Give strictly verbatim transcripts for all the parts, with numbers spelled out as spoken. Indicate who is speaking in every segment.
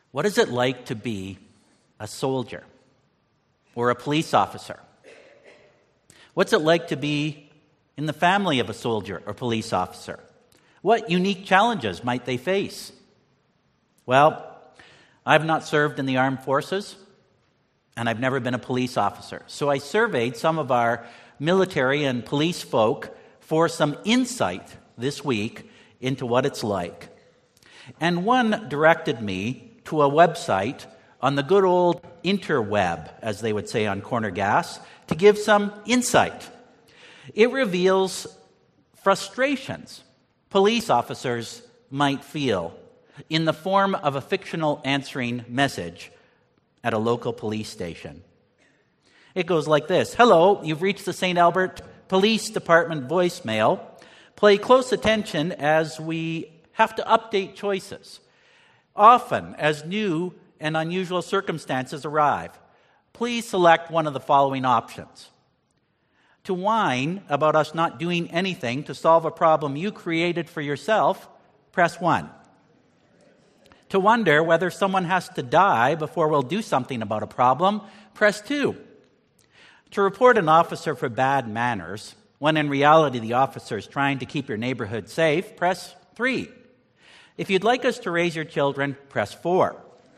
Speaker 1: What is it like to be a soldier or a police officer? What's it like to be in the family of a soldier or police officer? What unique challenges might they face? Well, I've not served in the armed forces, and I've never been a police officer. So I surveyed some of our military and police folk for some insight this week into what it's like. And one directed me to a website on the good old interweb, as they would say on Corner Gas, to give some insight. It reveals frustrations police officers might feel in the form of a fictional answering message at a local police station. It goes like this. Hello, you've reached the Saint Albert Police Department voicemail. Pay close attention as we have to update choices. Often, as new and unusual circumstances arrive, please select one of the following options. To whine about us not doing anything to solve a problem you created for yourself, press one. To wonder whether someone has to die before we'll do something about a problem, press two. To report an officer for bad manners, when in reality the officer is trying to keep your neighborhood safe, press three. If you'd like us to raise your children, press four.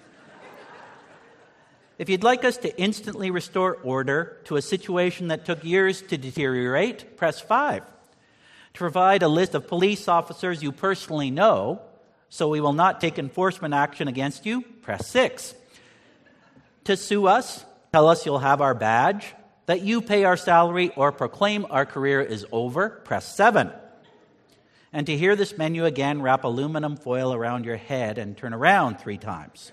Speaker 1: If you'd like us to instantly restore order to a situation that took years to deteriorate, press five. To provide a list of police officers you personally know, so we will not take enforcement action against you, press six. To sue us, tell us you'll have our badge, that you pay our salary, or proclaim our career is over, press seven. And to hear this menu again, wrap aluminum foil around your head and turn around three times.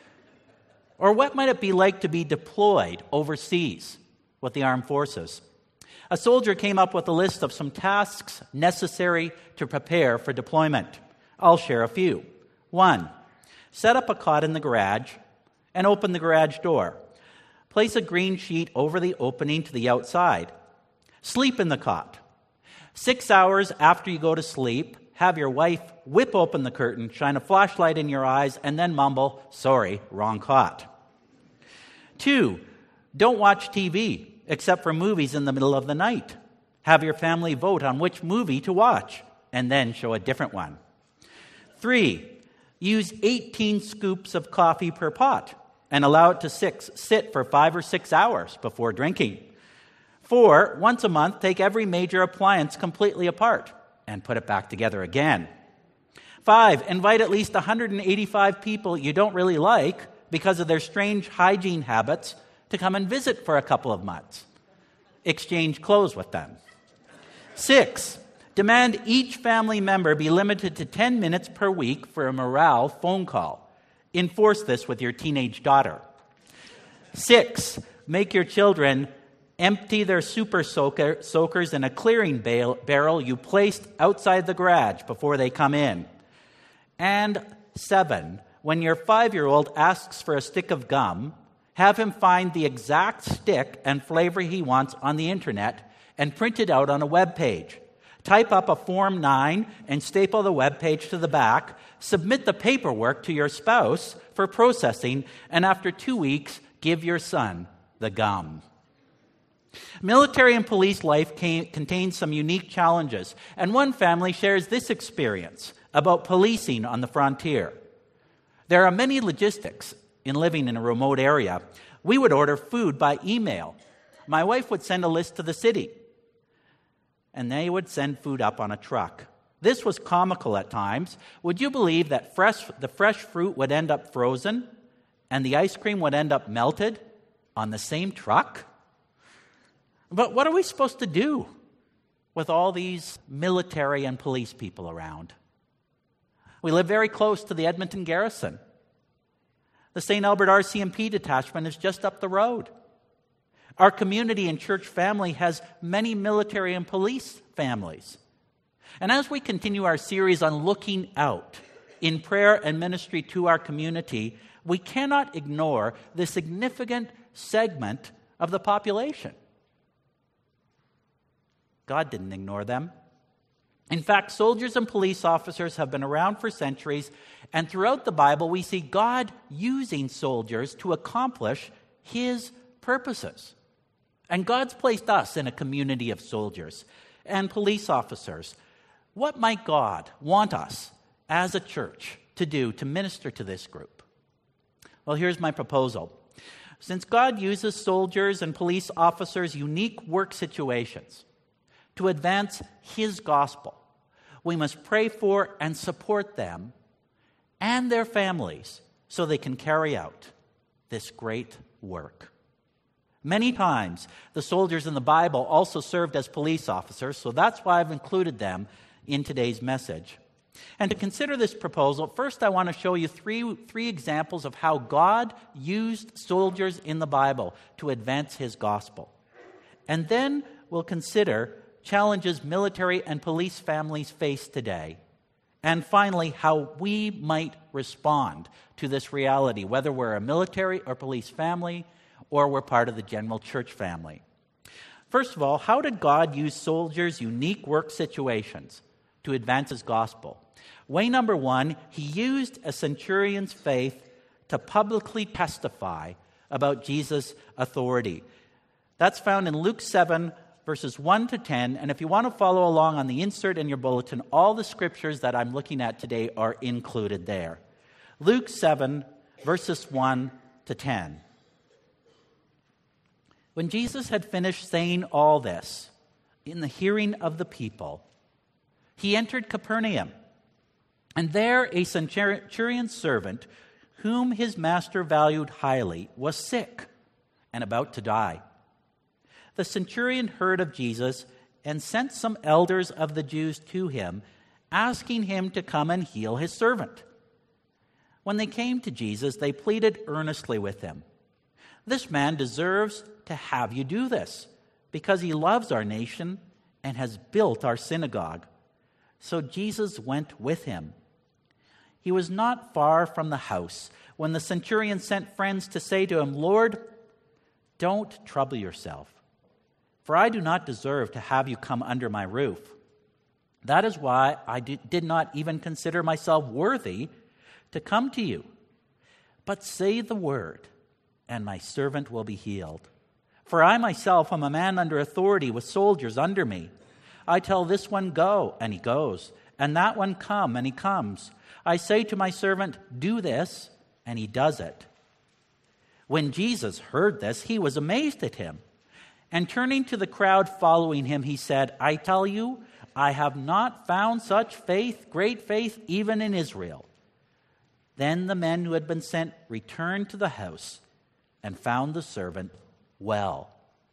Speaker 1: Or what might it be like to be deployed overseas with the armed forces? A soldier came up with a list of some tasks necessary to prepare for deployment. I'll share a few. One, set up a cot in the garage and open the garage door. Place a green sheet over the opening to the outside. Sleep in the cot. Six hours after you go to sleep, have your wife whip open the curtain, shine a flashlight in your eyes, and then mumble, sorry, wrong cot. Two, don't watch T V, except for movies in the middle of the night. Have your family vote on which movie to watch, and then show a different one. Three, use eighteen scoops of coffee per pot, and allow it to six, sit for five or six hours before drinking. Four, once a month, take every major appliance completely apart and put it back together again. Five, invite at least one hundred eighty-five people you don't really like because of their strange hygiene habits to come and visit for a couple of months. Exchange clothes with them. Six, demand each family member be limited to ten minutes per week for a morale phone call. Enforce this with your teenage daughter. Six, make your children empty their super soaker, soakers in a clearing bale, barrel you placed outside the garage before they come in. And seven, when your five-year-old asks for a stick of gum, have him find the exact stick and flavor he wants on the internet and print it out on a web page. Type up a Form nine and staple the web page to the back. Submit the paperwork to your spouse for processing, and after two weeks, give your son the gum. Military and police life came, contains some unique challenges, and one family shares this experience about policing on the frontier. There are many logistics in living in a remote area. We would order food by email. My wife would send a list to the city, and they would send food up on a truck. This was comical at times. Would you believe that fresh, the fresh fruit would end up frozen and the ice cream would end up melted on the same truck? But what are we supposed to do with all these military and police people around? We live very close to the Edmonton garrison. The Saint Albert R C M P detachment is just up the road. Our community and church family has many military and police families. And as we continue our series on looking out in prayer and ministry to our community, we cannot ignore the significant segment of the population. God didn't ignore them. In fact, soldiers and police officers have been around for centuries, and throughout the Bible, we see God using soldiers to accomplish his purposes. And God's placed us in a community of soldiers and police officers. What might God want us as a church to do to minister to this group? Well, here's my proposal. Since God uses soldiers and police officers' unique work situations to advance his gospel, we must pray for and support them and their families so they can carry out this great work. Many times, the soldiers in the Bible also served as police officers, so that's why I've included them in today's message. And to consider this proposal, first I want to show you three, three examples of how God used soldiers in the Bible to advance his gospel. And then we'll consider challenges military and police families face today. And finally, how we might respond to this reality, whether we're a military or police family or we're part of the general church family. First of all, how did God use soldiers' unique work situations to advance his gospel? Way number one, he used a centurion's faith to publicly testify about Jesus' authority. That's found in Luke seven, verses one to ten. And if you want to follow along on the insert in your bulletin, all the scriptures that I'm looking at today are included there. Luke seven, verses one to ten. When Jesus had finished saying all this, in the hearing of the people, he entered Capernaum. And there a centurion's servant, whom his master valued highly, was sick and about to die. The centurion heard of Jesus and sent some elders of the Jews to him, asking him to come and heal his servant. When they came to Jesus, they pleaded earnestly with him, "This man deserves to have you do this, because he loves our nation and has built our synagogue." So Jesus went with him. He was not far from the house when the centurion sent friends to say to him, "Lord, don't trouble yourself, for I do not deserve to have you come under my roof. That is why I did not even consider myself worthy to come to you. But say the word, and my servant will be healed. For I myself am a man under authority with soldiers under me. I tell this one, 'Go,' and he goes, and that one, 'Come,' and he comes. I say to my servant, 'Do this,' and he does it." When Jesus heard this, he was amazed at him. And turning to the crowd following him, he said, "I tell you, I have not found such faith, great faith, even in Israel." Then the men who had been sent returned to the house and found the servant well.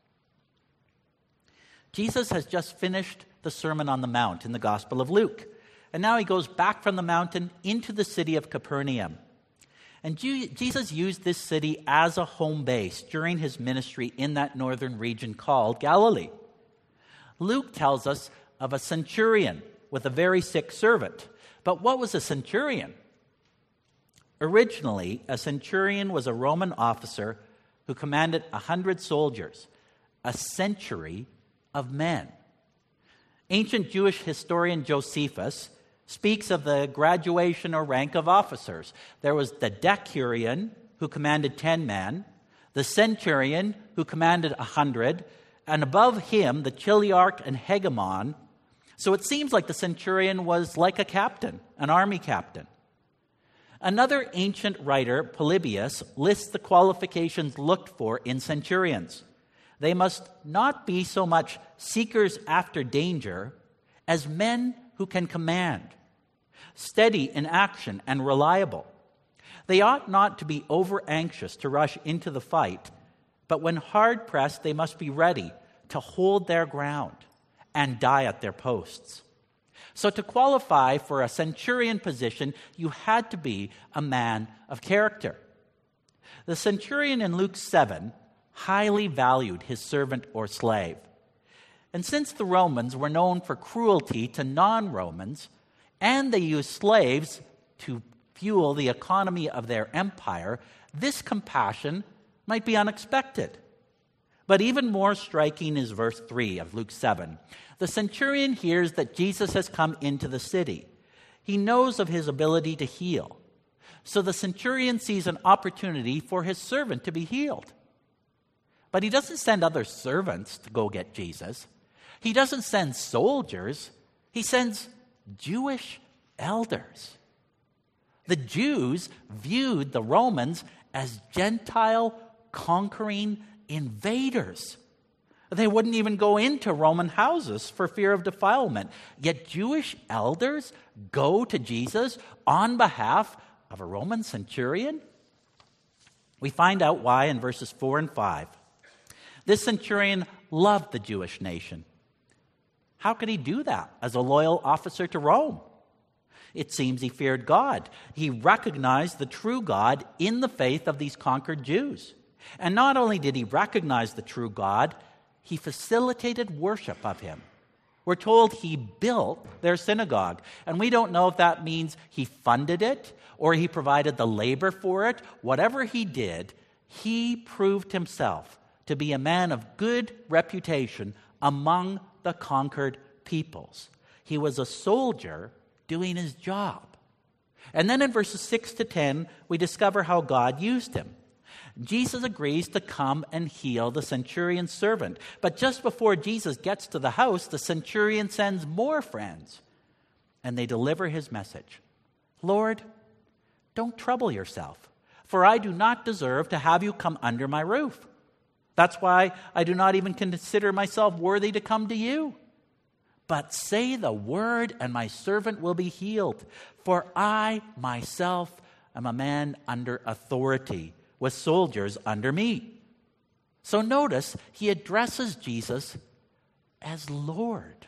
Speaker 1: Jesus has just finished the Sermon on the Mount in the Gospel of Luke. And now he goes back from the mountain into the city of Capernaum. And Jesus used this city as a home base during his ministry in that northern region called Galilee. Luke tells us of a centurion with a very sick servant. But what was a centurion? Originally, a centurion was a Roman officer who commanded a hundred soldiers, a century of men. Ancient Jewish historian Josephus speaks of the graduation or rank of officers. There was the decurion, who commanded ten men, the centurion, who commanded a hundred, and above him, the chiliarch and hegemon. So it seems like the centurion was like a captain, an army captain. Another ancient writer, Polybius, lists the qualifications looked for in centurions. They must not be so much seekers after danger as men who can command, steady in action and reliable. They ought not to be over-anxious to rush into the fight, but when hard-pressed, they must be ready to hold their ground and die at their posts. So to qualify for a centurion position, you had to be a man of character. The centurion in Luke seven highly valued his servant or slave. And since the Romans were known for cruelty to non-Romans, and they used slaves to fuel the economy of their empire, this compassion might be unexpected. But even more striking is verse three of Luke seven. The centurion hears that Jesus has come into the city. He knows of his ability to heal. So the centurion sees an opportunity for his servant to be healed. But he doesn't send other servants to go get Jesus. He doesn't send soldiers. He sends Jewish elders. The Jews viewed the Romans as Gentile conquering invaders. They wouldn't even go into Roman houses for fear of defilement. Yet Jewish elders go to Jesus on behalf of a Roman centurion? We find out why in verses four and five. This centurion loved the Jewish nation. How could he do that as a loyal officer to Rome? It seems he feared God. He recognized the true God in the faith of these conquered Jews. And not only did he recognize the true God, he facilitated worship of him. We're told he built their synagogue. And we don't know if that means he funded it or he provided the labor for it. Whatever he did, he proved himself to be a man of good reputation among the conquered peoples. He was a soldier doing his job. And then in verses six to ten, we discover how God used him. Jesus agrees to come and heal the centurion's servant. But just before Jesus gets to the house, the centurion sends more friends. And they deliver his message. Lord, don't trouble yourself, for I do not deserve to have you come under my roof. That's why I do not even consider myself worthy to come to you. But say the word, and my servant will be healed. For I myself am a man under authority, with soldiers under me. So notice, he addresses Jesus as Lord.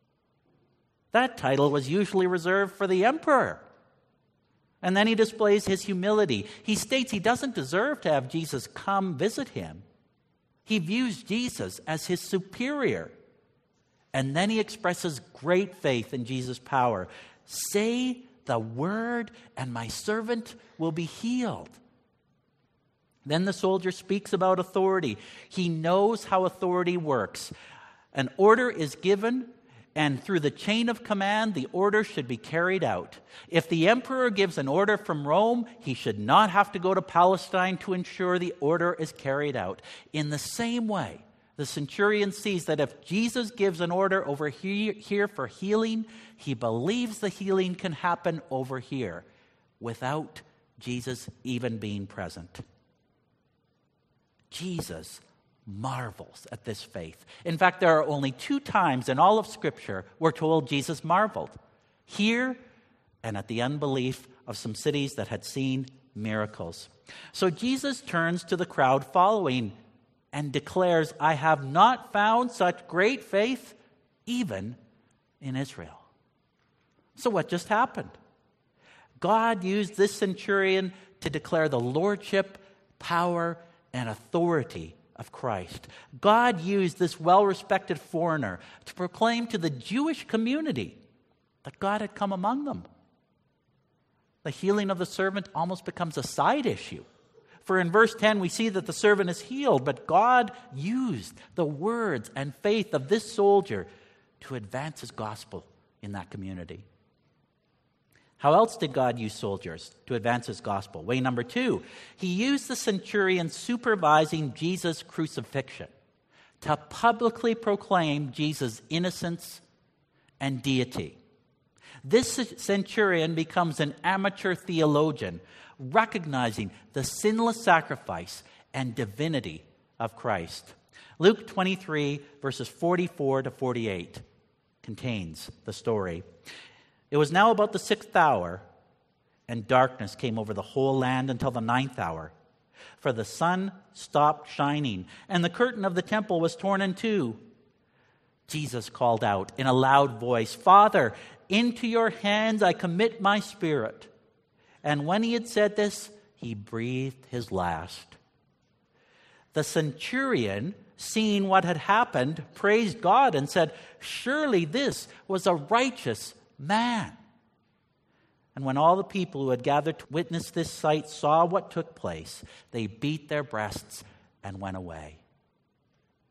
Speaker 1: That title was usually reserved for the emperor. And then he displays his humility. He states he doesn't deserve to have Jesus come visit him. He views Jesus as his superior. And then he expresses great faith in Jesus' power. Say the word, and my servant will be healed. Then the soldier speaks about authority. He knows how authority works. An order is given, and through the chain of command, the order should be carried out. If the emperor gives an order from Rome, he should not have to go to Palestine to ensure the order is carried out. In the same way, the centurion sees that if Jesus gives an order over here, here for healing, he believes the healing can happen over here without Jesus even being present. Jesus marvels at this faith. In fact, there are only two times in all of Scripture we're told Jesus marveled. Here and at the unbelief of some cities that had seen miracles. So Jesus turns to the crowd following and declares, I have not found such great faith even in Israel. So what just happened? God used this centurion to declare the lordship, power, and authority of Christ. God used this well-respected foreigner to proclaim to the Jewish community that God had come among them. The healing of the servant almost becomes a side issue. For in verse ten, we see that the servant is healed, but God used the words and faith of this soldier to advance his gospel in that community. How else did God use soldiers to advance his gospel? Way number two, he used the centurion supervising Jesus' crucifixion to publicly proclaim Jesus' innocence and deity. This centurion becomes an amateur theologian, recognizing the sinless sacrifice and divinity of Christ. Luke twenty-three, verses forty-four to forty-eight contains the story. It was now about the sixth hour, and darkness came over the whole land until the ninth hour. For the sun stopped shining, and the curtain of the temple was torn in two. Jesus called out in a loud voice, Father, into your hands I commit my spirit. And when he had said this, he breathed his last. The centurion, seeing what had happened, praised God and said, surely this was a righteous man. And when all the people who had gathered to witness this sight saw what took place, they beat their breasts and went away.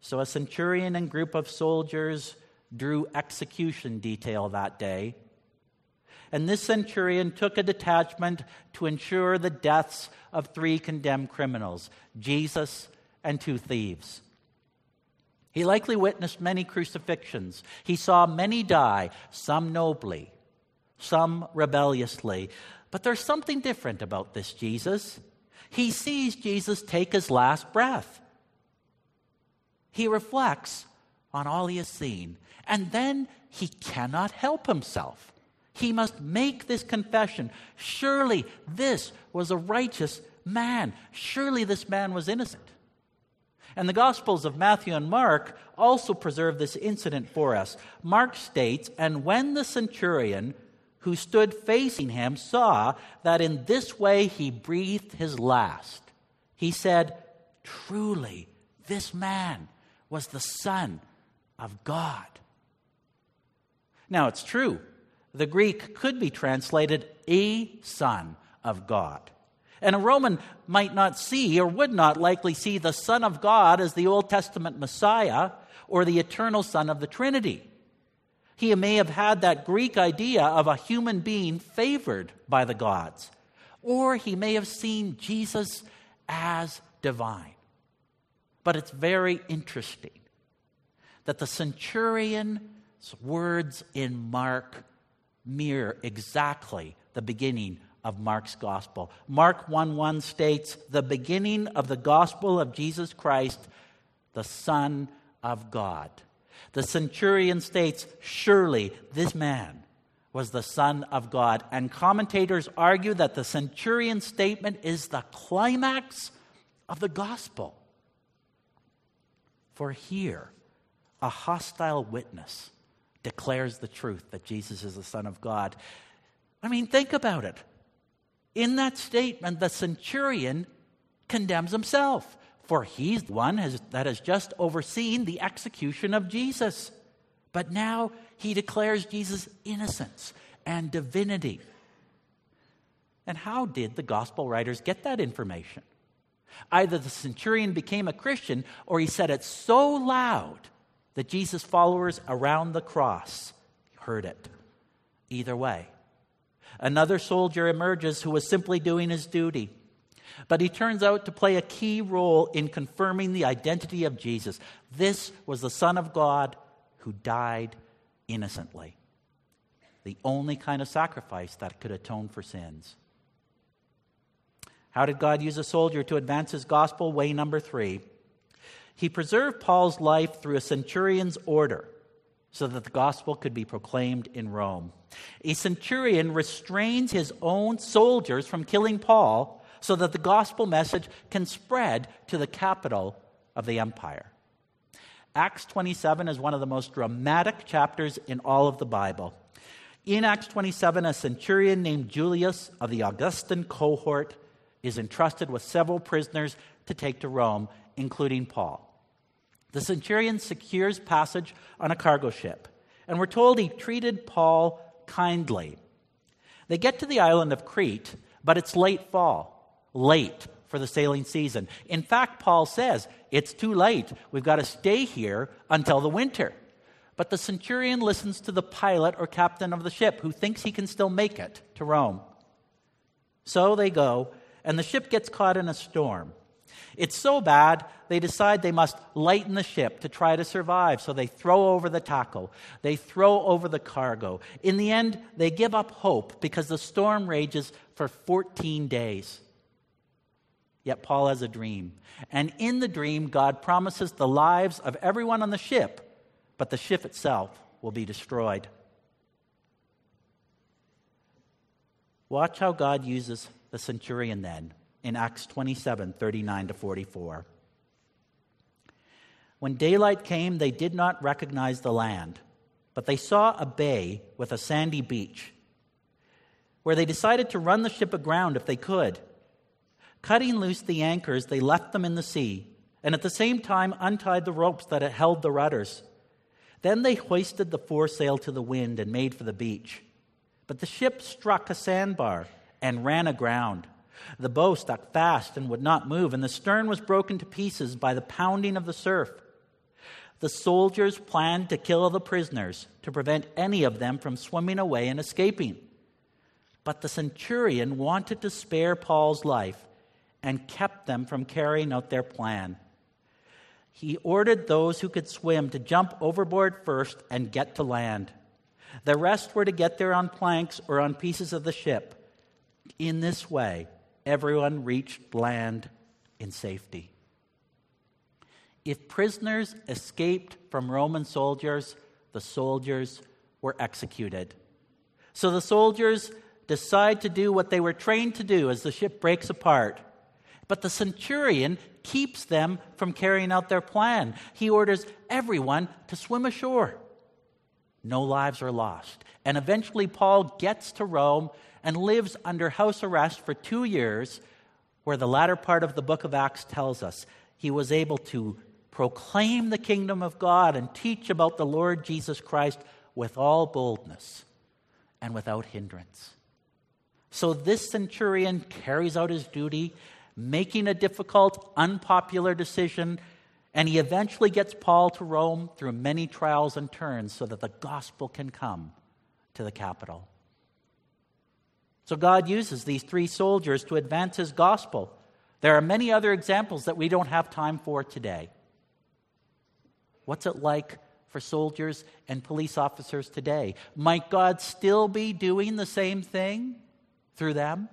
Speaker 1: So a centurion and group of soldiers drew execution detail that day. And this centurion took a detachment to ensure the deaths of three condemned criminals, Jesus and two thieves. He likely witnessed many crucifixions. He saw many die, some nobly, some rebelliously. But there's something different about this Jesus. He sees Jesus take his last breath. He reflects on all he has seen, and then he cannot help himself. He must make this confession. Surely this was a righteous man. Surely this man was innocent. And the Gospels of Matthew and Mark also preserve this incident for us. Mark states, "And when the centurion who stood facing him saw that in this way he breathed his last, he said, 'Truly, this man was the Son of God.'" Now, it's true. The Greek could be translated "a Son of God." And a Roman might not see or would not likely see the Son of God as the Old Testament Messiah or the eternal Son of the Trinity. He may have had that Greek idea of a human being favored by the gods. Or he may have seen Jesus as divine. But it's very interesting that the centurion's words in Mark mirror exactly the beginning of Mark's gospel. Mark one one states, "The beginning of the gospel of Jesus Christ, the Son of God." The centurion states, surely this man was the Son of God. And commentators argue that the centurion's statement is the climax of the gospel. For here, a hostile witness declares the truth that Jesus is the Son of God. I mean, think about it. In that statement, the centurion condemns himself, for he's the one has, that has just overseen the execution of Jesus. But now he declares Jesus' innocence and divinity. And how did the gospel writers get that information? Either the centurion became a Christian, or he said it so loud that Jesus' followers around the cross heard it. Either way. Another soldier emerges who was simply doing his duty. But he turns out to play a key role in confirming the identity of Jesus. This was the Son of God who died innocently. The only kind of sacrifice that could atone for sins. How did God use a soldier to advance his gospel? Way number three. He preserved Paul's life through a centurion's order so that the gospel could be proclaimed in Rome. A centurion restrains his own soldiers from killing Paul so that the gospel message can spread to the capital of the empire. Acts twenty-seven is one of the most dramatic chapters in all of the Bible. In Acts twenty-seven, a centurion named Julius of the Augustan cohort is entrusted with several prisoners to take to Rome, including Paul. The centurion secures passage on a cargo ship, and we're told he treated Paul kindly. They get to the island of Crete, but it's late fall, late for the sailing season. In fact, Paul says, it's too late. We've got to stay here until the winter. But the centurion listens to the pilot or captain of the ship, who thinks he can still make it to Rome. So they go, and the ship gets caught in a storm. It's so bad, they decide they must lighten the ship to try to survive. So they throw over the tackle. They throw over the cargo. In the end, they give up hope because the storm rages for fourteen days. Yet Paul has a dream. And in the dream, God promises the lives of everyone on the ship, but the ship itself will be destroyed. Watch how God uses the centurion then. In Acts twenty-seven, thirty-nine to forty-four. When daylight came, they did not recognize the land, but they saw a bay with a sandy beach, where they decided to run the ship aground if they could. Cutting loose the anchors, they left them in the sea, and at the same time untied the ropes that had held the rudders. Then they hoisted the foresail to the wind and made for the beach. But the ship struck a sandbar and ran aground. The bow stuck fast and would not move, and the stern was broken to pieces by the pounding of the surf. The soldiers planned to kill the prisoners to prevent any of them from swimming away and escaping. But the centurion wanted to spare Paul's life and kept them from carrying out their plan. He ordered those who could swim to jump overboard first and get to land. The rest were to get there on planks or on pieces of the ship. In this way, everyone reached land in safety. If prisoners escaped from Roman soldiers, the soldiers were executed. So the soldiers decide to do what they were trained to do as the ship breaks apart. But the centurion keeps them from carrying out their plan. He orders everyone to swim ashore. No lives are lost. And eventually Paul gets to Rome and lives under house arrest for two years, where the latter part of the book of Acts tells us he was able to proclaim the kingdom of God and teach about the Lord Jesus Christ with all boldness and without hindrance. So this centurion carries out his duty, making a difficult, unpopular decision, and he eventually gets Paul to Rome through many trials and turns so that the gospel can come to the capital. So God uses these three soldiers to advance his gospel. There are many other examples that we don't have time for today. What's it like for soldiers and police officers today? Might God still be doing the same thing through them?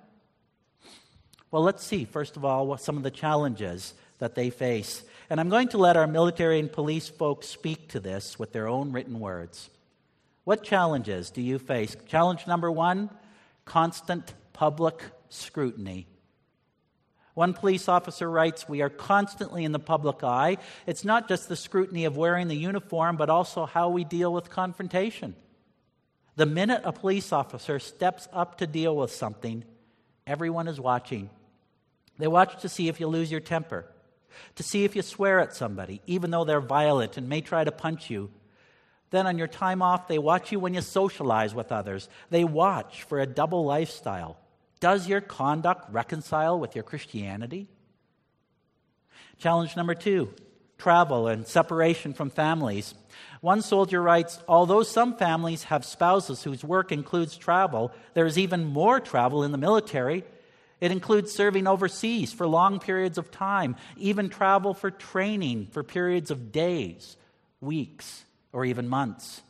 Speaker 1: Well, let's see, first of all, what some of the challenges that they face. And I'm going to let our military and police folks speak to this with their own written words. What challenges do you face? Challenge number one, constant public scrutiny. One police officer writes, "We are constantly in the public eye. It's not just the scrutiny of wearing the uniform, but also how we deal with confrontation. The minute a police officer steps up to deal with something, everyone is watching. They watch to see if you lose your temper, to see if you swear at somebody, even though they're violent and may try to punch you. Then on your time off, they watch you when you socialize with others. They watch for a double lifestyle. Does your conduct reconcile with your Christianity?" Challenge number two, travel and separation from families. One soldier writes, "Although some families have spouses whose work includes travel, there is even more travel in the military. It includes serving overseas for long periods of time, even travel for training for periods of days, weeks, or even months."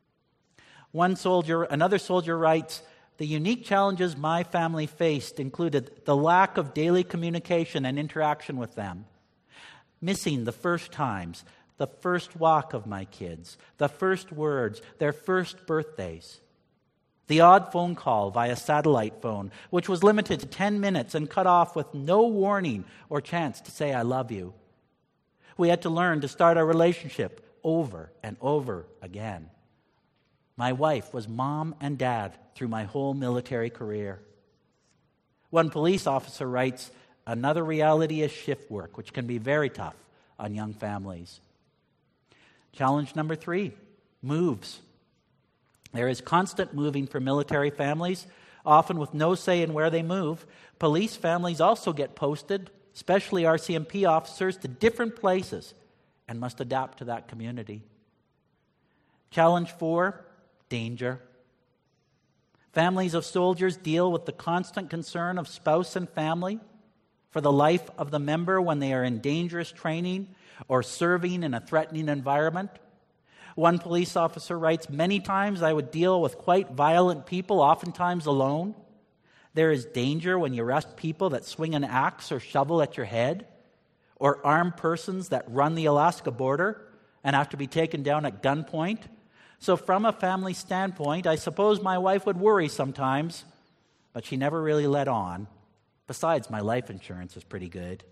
Speaker 1: One soldier, another soldier writes, "The unique challenges my family faced included the lack of daily communication and interaction with them, missing the first times, the first walk of my kids, the first words, their first birthdays, the odd phone call via satellite phone, which was limited to ten minutes and cut off with no warning or chance to say I love you. We had to learn to start our relationship over and over again. My wife was mom and dad through my whole military career." One police officer writes, "Another reality is shift work, which can be very tough on young families." Challenge number three, moves. There is constant moving for military families, often with no say in where they move. Police families also get posted, especially R C M P officers, to different places and must adapt to that community. Challenge four, danger. Families of soldiers deal with the constant concern of spouse and family for the life of the member when they are in dangerous training or serving in a threatening environment. One police officer writes, "Many times I would deal with quite violent people, oftentimes alone. There is danger when you arrest people that swing an axe or shovel at your head, or armed persons that run the Alaska border and have to be taken down at gunpoint. So from a family standpoint, I suppose my wife would worry sometimes, but she never really let on. Besides, my life insurance is pretty good."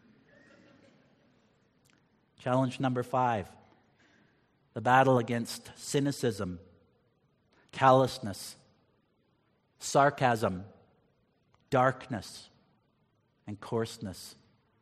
Speaker 1: Challenge number five, the battle against cynicism, callousness, sarcasm, darkness, and coarseness.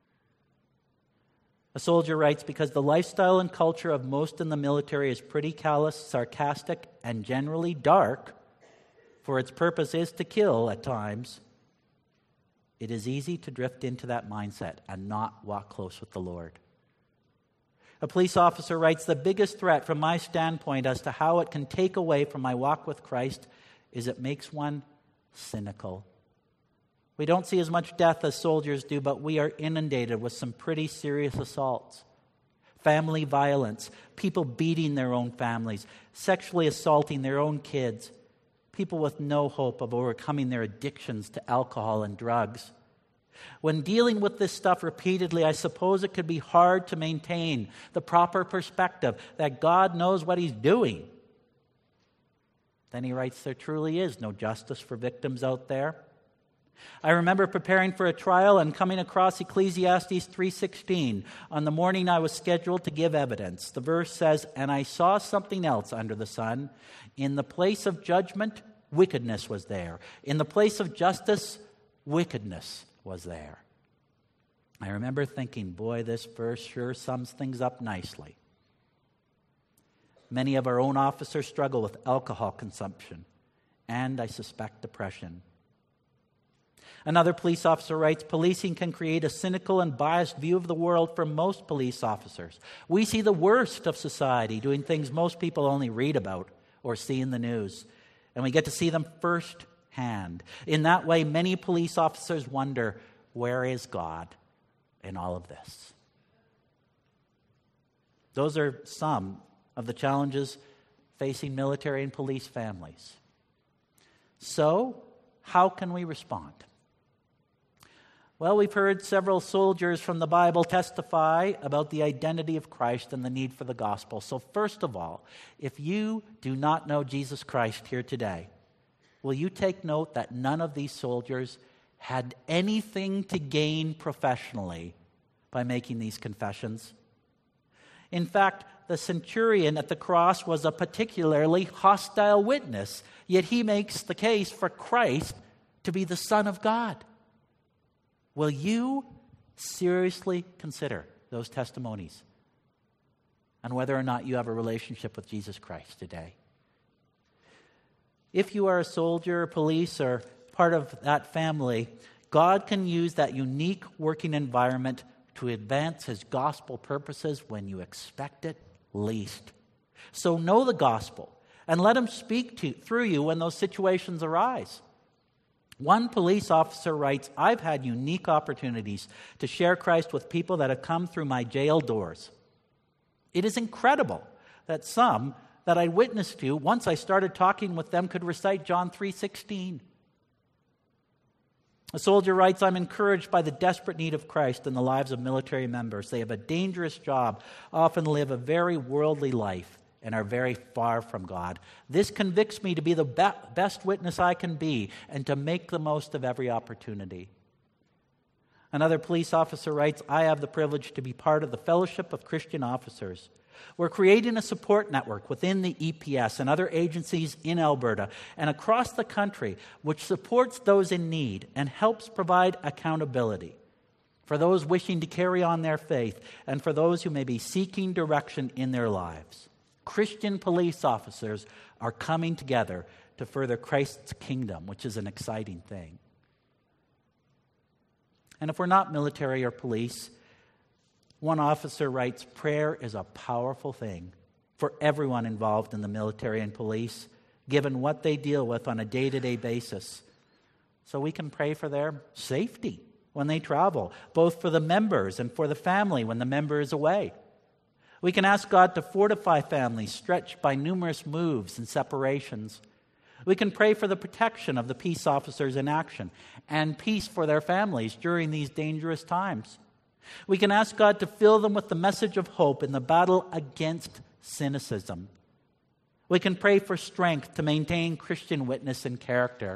Speaker 1: A soldier writes, "Because the lifestyle and culture of most in the military is pretty callous, sarcastic, and generally dark, for its purpose is to kill at times, it is easy to drift into that mindset and not walk close with the Lord." A police officer writes, "The biggest threat from my standpoint as to how it can take away from my walk with Christ is it makes one cynical. We don't see as much death as soldiers do, but we are inundated with some pretty serious assaults. Family violence, people beating their own families, sexually assaulting their own kids, people with no hope of overcoming their addictions to alcohol and drugs. When dealing with this stuff repeatedly, I suppose it could be hard to maintain the proper perspective that God knows what He's doing." Then he writes, "There truly is no justice for victims out there. I remember preparing for a trial and coming across Ecclesiastes three sixteen on the morning I was scheduled to give evidence. The verse says, 'And I saw something else under the sun. In the place of judgment, wickedness was there. In the place of justice, wickedness was there.'" I remember thinking, boy, this verse sure sums things up nicely. Many of our own officers struggle with alcohol consumption and, I suspect, depression. Another police officer writes, "Policing can create a cynical and biased view of the world for most police officers. We see the worst of society doing things most people only read about or see in the news, and we get to see them firsthand. In that way, many police officers wonder, where is God in all of this?" Those are some of the challenges facing military and police families. So, how can we respond? Well, we've heard several soldiers from the Bible testify about the identity of Christ and the need for the gospel. So first of all, if you do not know Jesus Christ here today, will you take note that none of these soldiers had anything to gain professionally by making these confessions? In fact, the centurion at the cross was a particularly hostile witness, yet he makes the case for Christ to be the Son of God. Will you seriously consider those testimonies and whether or not you have a relationship with Jesus Christ today? If you are a soldier, police, or part of that family, God can use that unique working environment to advance His gospel purposes when you expect it least. So know the gospel and let Him speak to through you when those situations arise. One police officer writes, "I've had unique opportunities to share Christ with people that have come through my jail doors. It is incredible that some that I witnessed to, once I started talking with them, could recite John three sixteen. A soldier writes, "I'm encouraged by the desperate need of Christ in the lives of military members. They have a dangerous job, often live a very worldly life, and are very far from God. This convicts me to be the be- best witness I can be and to make the most of every opportunity." Another police officer writes, "I have the privilege to be part of the Fellowship of Christian Officers. We're creating a support network within the E P S and other agencies in Alberta and across the country which supports those in need and helps provide accountability for those wishing to carry on their faith and for those who may be seeking direction in their lives. Christian police officers are coming together to further Christ's kingdom, which is an exciting thing." And if we're not military or police, one officer writes, "Prayer is a powerful thing for everyone involved in the military and police, given what they deal with on a day-to-day basis. So we can pray for their safety when they travel, both for the members and for the family when the member is away. We can ask God to fortify families stretched by numerous moves and separations. We can pray for the protection of the peace officers in action and peace for their families during these dangerous times. We can ask God to fill them with the message of hope in the battle against cynicism. We can pray for strength to maintain Christian witness and character.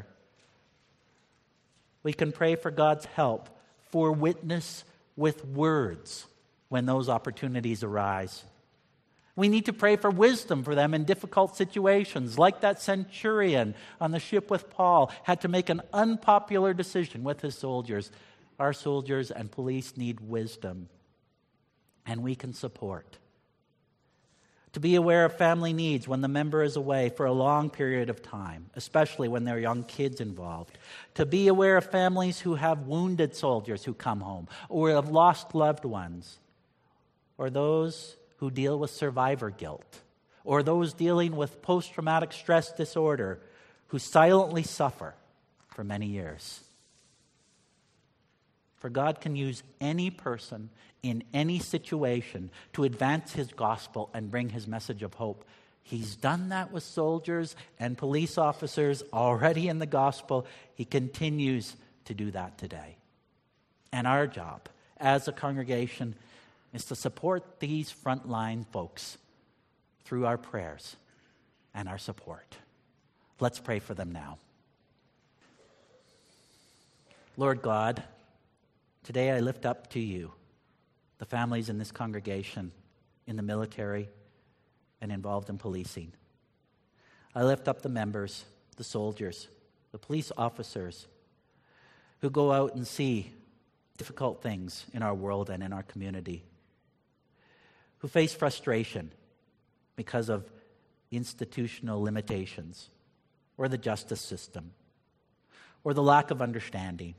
Speaker 1: We can pray for God's help for witness with words when those opportunities arise. We need to pray for wisdom for them in difficult situations, like that centurion on the ship with Paul had to make an unpopular decision with his soldiers. Our soldiers and police need wisdom, and we can support. To be aware of family needs when the member is away for a long period of time, especially when there are young kids involved. To be aware of families who have wounded soldiers who come home, or have lost loved ones, or those who deal with survivor guilt, or those dealing with post-traumatic stress disorder who silently suffer for many years. For God can use any person in any situation to advance his gospel and bring his message of hope. He's done that with soldiers and police officers already in the gospel. He continues to do that today. And our job as a congregation is to support these frontline folks through our prayers and our support. Let's pray for them now. Lord God, today I lift up to you the families in this congregation, in the military, and involved in policing. I lift up the members, the soldiers, the police officers who go out and see difficult things in our world and in our community, who face frustration because of institutional limitations or the justice system or the lack of understanding.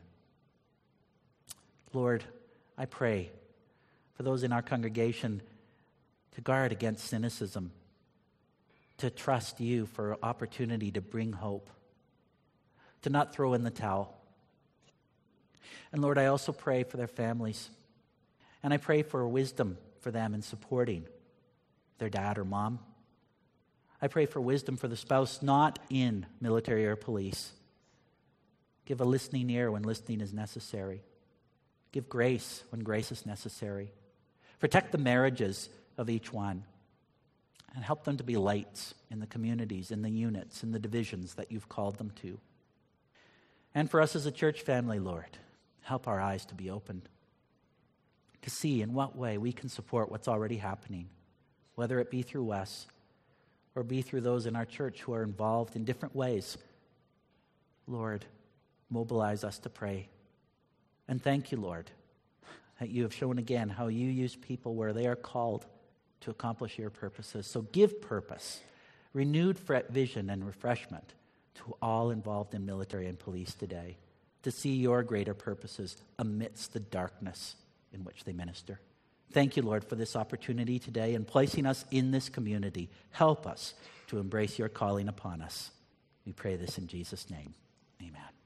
Speaker 1: Lord, I pray for those in our congregation to guard against cynicism, to trust you for opportunity to bring hope, to not throw in the towel. And Lord, I also pray for their families. And I pray for wisdom for them in supporting their dad or mom. I pray for wisdom for the spouse not in military or police. Give a listening ear when listening is necessary. Give grace when grace is necessary. Protect the marriages of each one. And help them to be lights in the communities, in the units, in the divisions that you've called them to. And for us as a church family, Lord, help our eyes to be opened, to see in what way we can support what's already happening, whether it be through us or be through those in our church who are involved in different ways. Lord, mobilize us to pray. And thank you, Lord, that you have shown again how you use people where they are called to accomplish your purposes. So give purpose, renewed vision and refreshment to all involved in military and police today, to see your greater purposes amidst the darkness in which they minister. Thank you, Lord, for this opportunity today and placing us in this community. Help us to embrace your calling upon us. We pray this in Jesus' name. Amen.